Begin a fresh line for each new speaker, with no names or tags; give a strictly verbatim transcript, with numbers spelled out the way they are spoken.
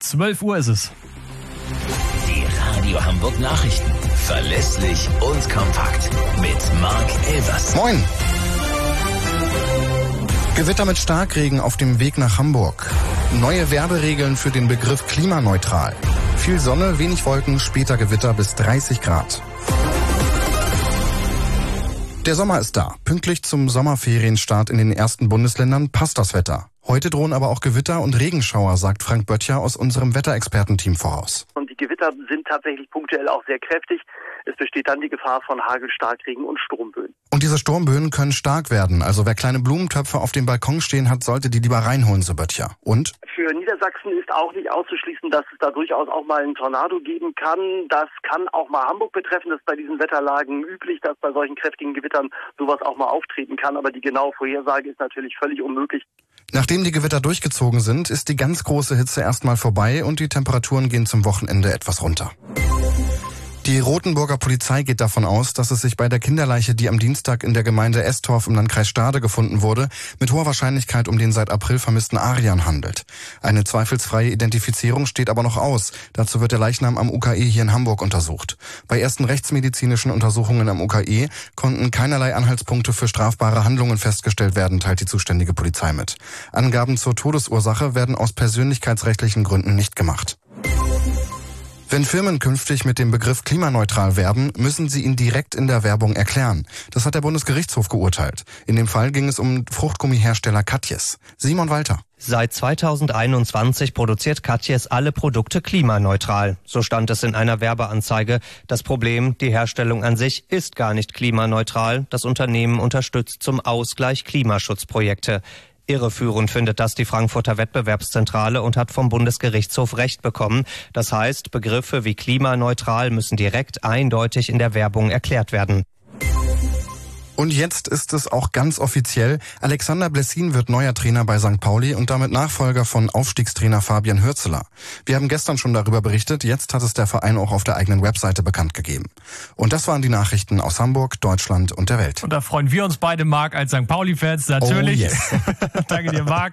zwölf Uhr ist es.
Die Radio Hamburg Nachrichten. Verlässlich und kompakt. Mit Marc Elvers.
Moin. Gewitter mit Starkregen auf dem Weg nach Hamburg. Neue Werberegeln für den Begriff klimaneutral. Viel Sonne, wenig Wolken, später Gewitter bis dreißig Grad. Der Sommer ist da. Pünktlich zum Sommerferienstart in den ersten Bundesländern passt das Wetter. Heute drohen aber auch Gewitter und Regenschauer, sagt Frank Böttcher aus unserem Wetterexpertenteam voraus.
Und die Gewitter sind tatsächlich punktuell auch sehr kräftig. Es besteht dann die Gefahr von Hagel, Starkregen und Sturmböen.
Und diese Sturmböen können stark werden. Also wer kleine Blumentöpfe auf dem Balkon stehen hat, sollte die lieber reinholen, so Böttcher. Und?
Für Niedersachsen ist auch nicht auszuschließen, dass es da durchaus auch mal einen Tornado geben kann. Das kann auch mal Hamburg betreffen. Das ist bei diesen Wetterlagen üblich, dass bei solchen kräftigen Gewittern sowas auch mal auftreten kann. Aber die genaue Vorhersage ist natürlich völlig unmöglich.
Nachdem die Gewitter durchgezogen sind, ist die ganz große Hitze erstmal vorbei und die Temperaturen gehen zum Wochenende etwas runter. Die Rothenburger Polizei geht davon aus, dass es sich bei der Kinderleiche, die am Dienstag in der Gemeinde Estorf im Landkreis Stade gefunden wurde, mit hoher Wahrscheinlichkeit um den seit April vermissten Arian handelt. Eine zweifelsfreie Identifizierung steht aber noch aus. Dazu wird der Leichnam am U K E hier in Hamburg untersucht. Bei ersten rechtsmedizinischen Untersuchungen am U K E konnten keinerlei Anhaltspunkte für strafbare Handlungen festgestellt werden, teilt die zuständige Polizei mit. Angaben zur Todesursache werden aus persönlichkeitsrechtlichen Gründen nicht gemacht. Wenn Firmen künftig mit dem Begriff klimaneutral werben, müssen sie ihn direkt in der Werbung erklären. Das hat der Bundesgerichtshof geurteilt. In dem Fall ging es um Fruchtgummihersteller Katjes. Simon Walter.
Seit zweitausendeinundzwanzig produziert Katjes alle Produkte klimaneutral. So stand es in einer Werbeanzeige. Das Problem, die Herstellung an sich ist gar nicht klimaneutral. Das Unternehmen unterstützt zum Ausgleich Klimaschutzprojekte. Irreführend findet das die Frankfurter Wettbewerbszentrale und hat vom Bundesgerichtshof Recht bekommen. Das heißt, Begriffe wie klimaneutral müssen direkt eindeutig in der Werbung erklärt werden.
Und jetzt ist es auch ganz offiziell. Alexander Blessin wird neuer Trainer bei Sankt Pauli und damit Nachfolger von Aufstiegstrainer Fabian Hürzeler. Wir haben gestern schon darüber berichtet, jetzt hat es der Verein auch auf der eigenen Webseite bekannt gegeben. Und das waren die Nachrichten aus Hamburg, Deutschland und der Welt.
Und da freuen wir uns beide, Marc, als Sankt Pauli-Fans natürlich.
Oh yes.
Danke dir, Marc.